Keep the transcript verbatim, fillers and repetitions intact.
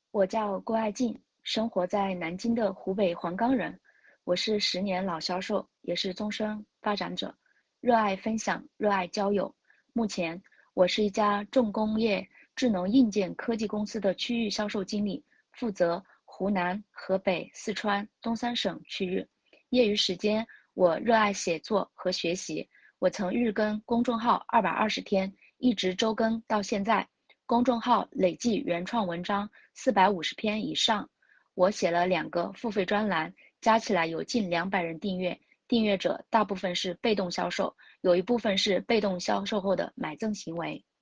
我叫郭爱静，生活在南京的湖北黄冈人。我是十年老销售，也是终身发展者，热爱分享，热爱交友。目前，我是一家重工业智能硬件科技公司的区域销售经理，负责湖南、河北、四川、东三省区域。业余时间，我热爱写作和学习。我曾日更公众号二百二十天，一直周更到现在。公众号累计原创文章四百五十篇以上，我写了两个付费专栏，加起来有近两百人订阅。订阅者大部分是被动销售，有一部分是被动销售后的买赠行为。